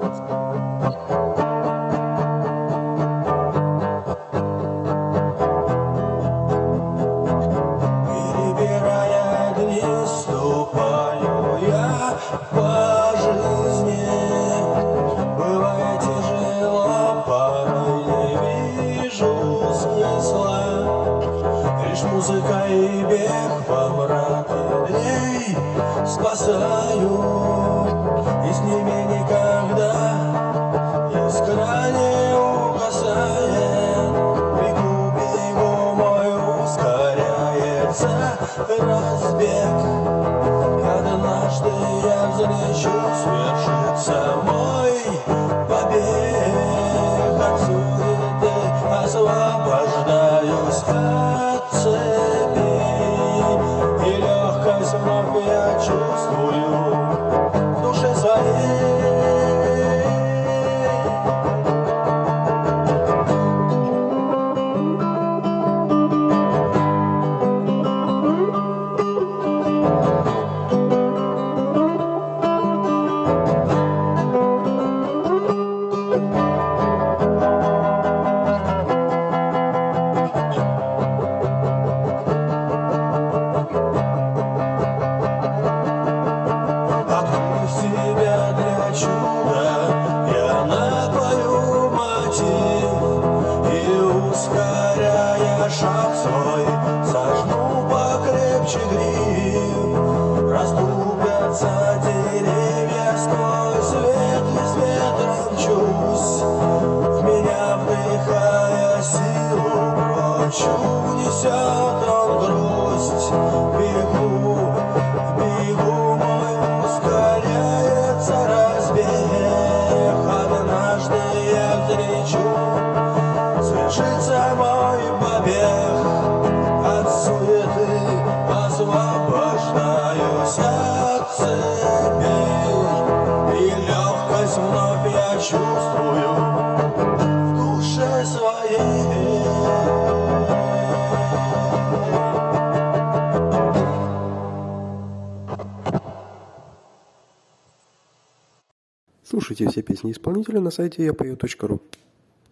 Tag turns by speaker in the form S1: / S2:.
S1: Перебирая дни, ступаю я по жизни. Бывает тяжело, порой не вижу смысла. Лишь музыка и бег во мраке дней спасаю, и с ними никогда искра не угасает. Бегу, бегу, мой ускоряется разбег. Однажды я взлечу, свершится мой побег. От суеты освобождаюсь от цепей, и легкость вновь я чувствую в душе своей. Открыв себя для чуда, я напою мотив, и ускоряя шаг свой, сожму покрепче гриф. Расступятся деревья, сквозь ветви с ветром мчусь, в меня вдыхая силу прочь, унесет он грусть. Бегу, бегу, мой ускоряется разбег. Однажды я встречу, свершится мой побег. От суеты освобождаюсь от цепей, и легкость вновь я чувствую в душе своей.
S2: Слушайте все песни исполнителя на сайте yapою.ru.